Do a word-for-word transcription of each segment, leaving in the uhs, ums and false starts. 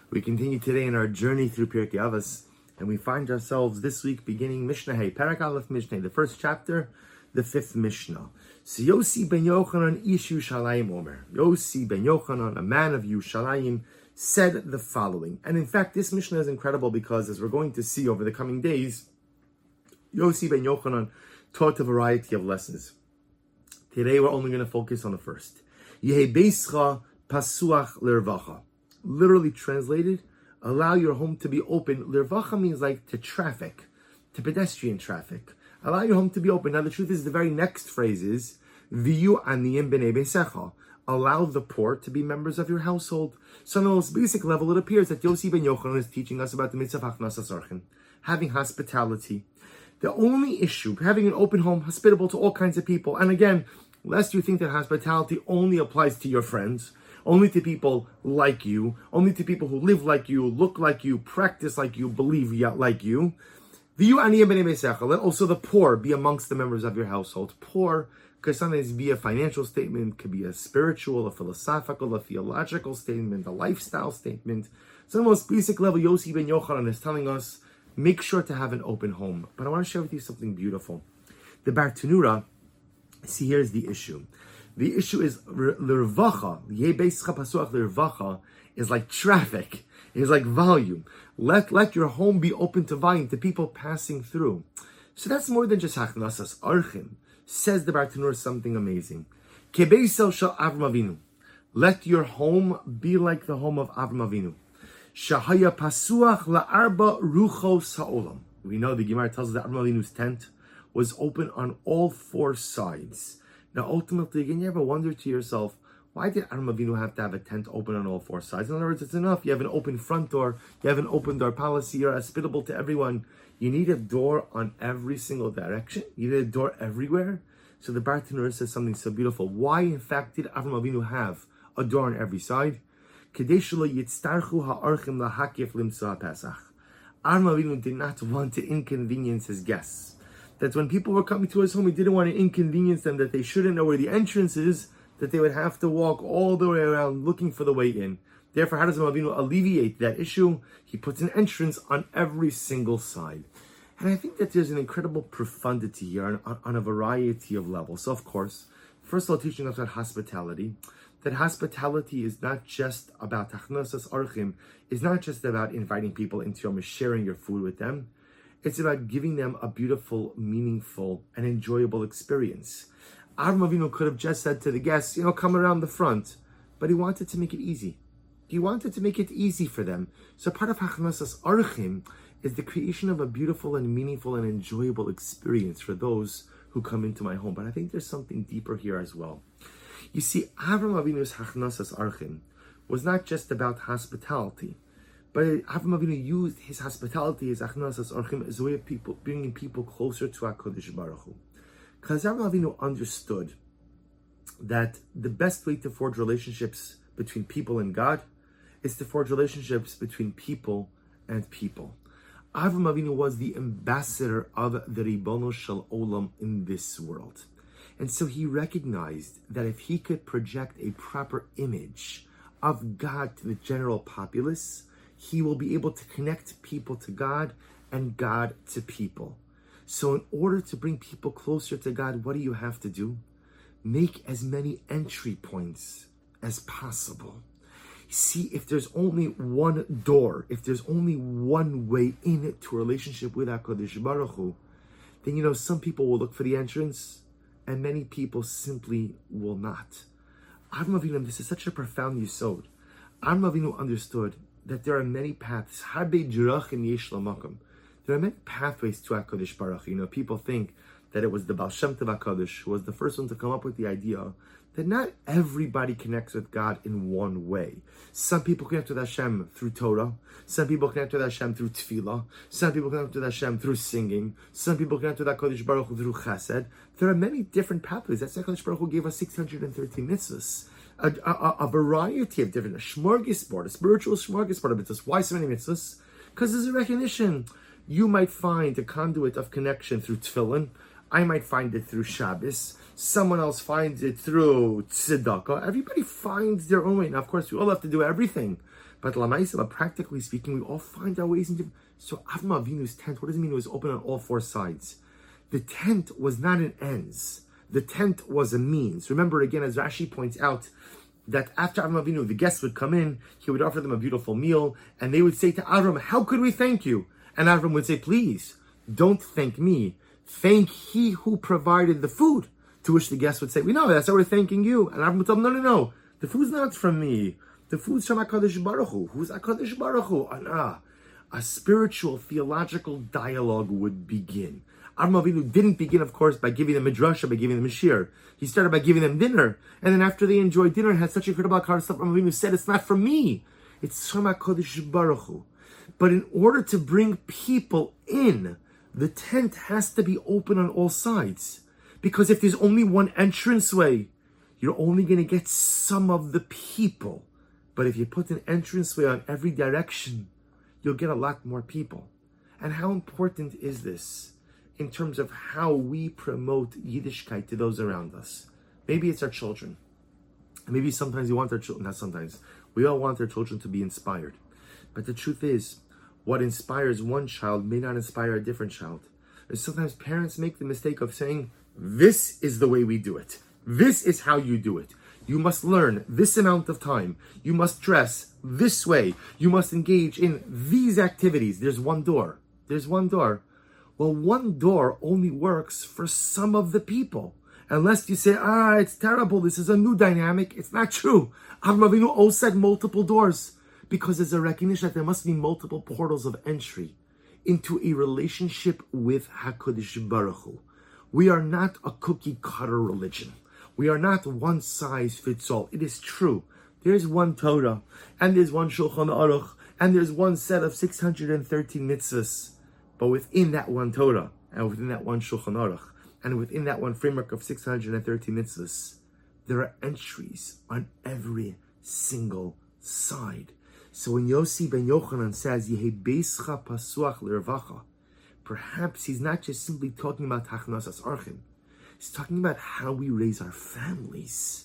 We continue today in our journey through Pirkei Avos, and we find ourselves this week beginning Mishnah Hey, Parak Aleph Mishnah, the first chapter, the fifth Mishnah. So Yossi ben Yochanan ish Yerushalayim Omer. Yossi ben Yochanan, a man of Yerushalayim, said the following. And in fact, this Mishnah is incredible because, as we're going to see over the coming days, Yossi ben Yochanan taught a variety of lessons. Today we're only going to focus on the first. Yehi beischa pasuach l'rvacha. Literally translated, allow your home to be open. L'rvacha means like to traffic, to pedestrian traffic. Allow your home to be open. Now the truth is, the very next phrase is V'yu aniyim b'nei beisecha. Allow the poor to be members of your household. So on the most basic level, it appears that Yossi ben Yochanan is teaching us about the mitzvah of achnasas orchim, having hospitality. The only issue, having an open home, hospitable to all kinds of people. And again, lest you think that hospitality only applies to your friends, only to people like you, only to people who live like you, look like you, practice like you, believe like you. Let also the poor be amongst the members of your household. Poor could sometimes be a financial statement, could be a spiritual, a philosophical, a theological statement, a lifestyle statement. So on the most basic level, Yossi ben Yochanan is telling us, make sure to have an open home. But I want to share with you something beautiful. The Bartanura, see, here's the issue. The issue is l'rvacha, yebeischa pasuach l'rvacha, is like traffic, is like volume. Let let your home be open to volume, to people passing through. So that's more than just achnasas orchim. Says the Bartanura something amazing. Kebeisel shel Avram Avinu. Let your home be like the home of Avram Avinu. Shahaya pasuach la'arba ruchos ha'olam. We know the Gemara tells us that Avram Avinu's tent was open on all four sides. Now, ultimately, again, you ever wonder to yourself, why did Avram Avinu have to have a tent open on all four sides? In other words, it's enough. You have an open front door. You have an open door policy. You're hospitable to everyone. You need a door on every single direction. You need a door everywhere. So the Bartanura says something so beautiful. Why, in fact, did Avram Avinu have a door on every side? Avram Avinu did not want to inconvenience his guests. That when people were coming to his home, he didn't want to inconvenience them, that they shouldn't know where the entrance is, that they would have to walk all the way around looking for the way in. Therefore, how does Avram Avinu alleviate that issue? He puts an entrance on every single side. And I think that there's an incredible profundity here on, on, on a variety of levels. So, of course, first of all, teaching us about hospitality. That hospitality is not just about achnasas orchim, is not just about inviting people into your home, sharing your food with them. It's about giving them a beautiful, meaningful, and enjoyable experience. Avram Avinu could have just said to the guests, you know, come around the front, but he wanted to make it easy. He wanted to make it easy for them. So part of achnasas orchim is the creation of a beautiful and meaningful and enjoyable experience for those who come into my home. But I think there's something deeper here as well. You see, Avram Avinu's achnasas orchim was not just about hospitality, but Avram Avinu used his hospitality, his achnasas orchim, as a way of people bringing people closer to HaKadosh Baruch Hu. Because Avram Avinu understood that the best way to forge relationships between people and God is to forge relationships between people and people. Avram Avinu was the ambassador of the Ribono Shel Olam in this world. And so he recognized that if he could project a proper image of God to the general populace, he will be able to connect people to God and God to people. So in order to bring people closer to God, what do you have to do? Make as many entry points as possible. See, if there's only one door, if there's only one way in to a relationship with HaKadosh Baruch Hu, then, you know, some people will look for the entrance, and many people simply will not. Avram Avinu, this is such a profound yesod. Avram Avinu understood that there are many paths. Harbe jirachim yesh lamakom. There are many pathways to HaKadosh Baruch Hu. You know, people think that it was the Baal Shem Tov HaKadosh who was the first one to come up with the idea that not everybody connects with God in one way. Some people connect with Hashem through Torah. Some people connect with Hashem through Tefillah. Some people connect with Hashem through singing. Some people connect with HaKadosh Baruch Hu through Chesed. There are many different pathways. That's why HaKadosh Baruch Hu gave us six hundred thirteen mitzvahs. A, a, a variety of different, a smorgasbord, a spiritual smorgasbord of mitzvahs. Why so many mitzvahs? Because there's a recognition. You might find a conduit of connection through Tefillin. I might find it through Shabbos. Someone else finds it through tzedakah. Everybody finds their own way. Now, of course, we all have to do everything. But Lamaisa, but practically speaking, we all find our ways into. So Avram Avinu's tent, what does it mean? It was open on all four sides. The tent was not an ends. The tent was a means. Remember again, as Rashi points out, that after Avram Avinu, the guests would come in, he would offer them a beautiful meal, and they would say to Avram, how could we thank you? And Avram would say, please, don't thank me. Thank he who provided the food. To which the guests would say, we know, that's how we're thanking you. And Avram would tell them, no, no, no. The food's not from me. The food's from HaKadosh Baruch Hu. Who's HaKadosh Baruch Hu? And ah, a spiritual, theological dialogue would begin. Avram Avinu didn't begin, of course, by giving them a drasha, by giving them a shir. He started by giving them dinner. And then after they enjoyed dinner and had such incredible stuff, Avram Avinu said, it's not from me. It's from HaKadosh Baruch Hu. But in order to bring people in, the tent has to be open on all sides. Because if there's only one entranceway, you're only going to get some of the people. But if you put an entranceway on every direction, you'll get a lot more people. And how important is this in terms of how we promote Yiddishkeit to those around us? Maybe it's our children. Maybe sometimes we want our children, not sometimes, we all want our children to be inspired. But the truth is, what inspires one child may not inspire a different child. And sometimes parents make the mistake of saying, this is the way we do it. This is how you do it. You must learn this amount of time. You must dress this way. You must engage in these activities. There's one door. There's one door. Well, one door only works for some of the people. Unless you say, ah, it's terrible. This is a new dynamic. It's not true. Avram Avinu always said multiple doors because there's a recognition that there must be multiple portals of entry into a relationship with HaKadosh Baruch Hu. We are not a cookie cutter religion. We are not one size fits all. It is true. There's one Torah, and there's one Shulchan Aruch, and there's one set of six hundred thirteen mitzvahs. But within that one Torah, and within that one Shulchan Aruch, and within that one framework of six hundred thirteen mitzvahs, there are entries on every single side. So when Yossi ben Yochanan says, Yehi beischa pasuach l'revacha, perhaps he's not just simply talking about Hachnasas Archim. He's talking about how we raise our families.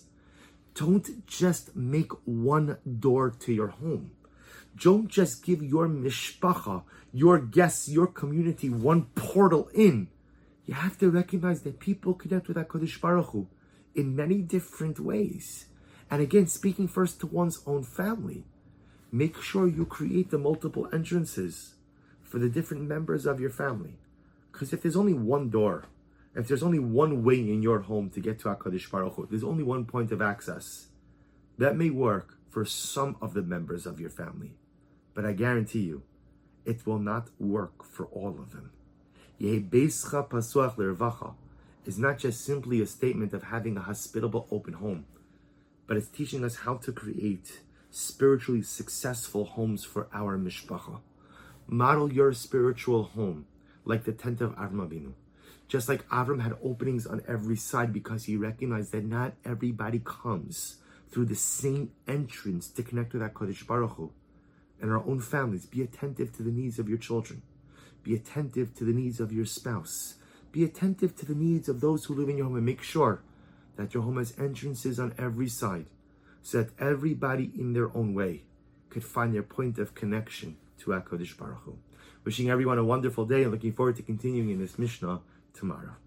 Don't just make one door to your home. Don't just give your mishpacha, your guests, your community, one portal in. You have to recognize that people connect with HaKadosh Baruch Hu in many different ways. And again, speaking first to one's own family, make sure you create the multiple entrances for the different members of your family. Because if there's only one door, if there's only one way in your home to get to HaKadosh Baruch Hu, there's only one point of access, that may work for some of the members of your family. But I guarantee you, it will not work for all of them. Yehi beischa pasuach l'revacha is not just simply a statement of having a hospitable open home, but it's teaching us how to create spiritually successful homes for our mishpacha. Model your spiritual home like the tent of Avram Avinu. Just like Avram had openings on every side because he recognized that not everybody comes through the same entrance to connect with HaKadosh Baruch Hu. In our own families, be attentive to the needs of your children. Be attentive to the needs of your spouse. Be attentive to the needs of those who live in your home, and make sure that your home has entrances on every side so that everybody in their own way could find their point of connection to HaKadosh Baruch Hu. Wishing everyone a wonderful day and looking forward to continuing in this Mishnah tomorrow.